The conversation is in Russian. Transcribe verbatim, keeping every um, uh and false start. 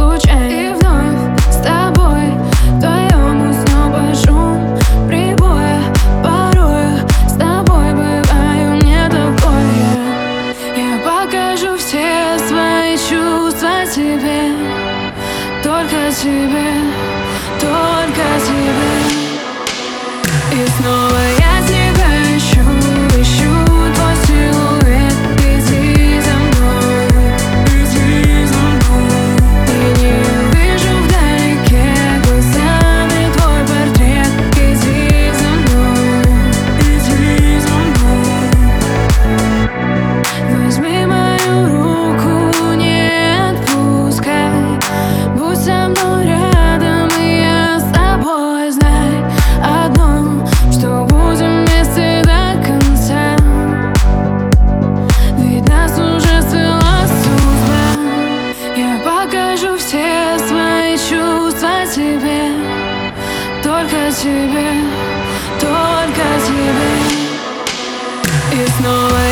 случайно. И вновь с тобой вдвоем уснул шум прибоя. Порою с тобой бываю не такой. Я покажу все свои чувства тебе, только тебе, только тебе. И снова я тебя ищу, ищу твой силуэт. Иди за мной, иди за мной. И не вижу вдалеке глазами твой портрет. Иди за мной, иди за мной. Возьми мою руку, не отпускай. Будь со мной рядом, и я с тобой. Знай одно, что будем вместе до конца. Ведь нас уже свела судьба. Я покажу все свои чувства тебе, только тебе, только тебе. И снова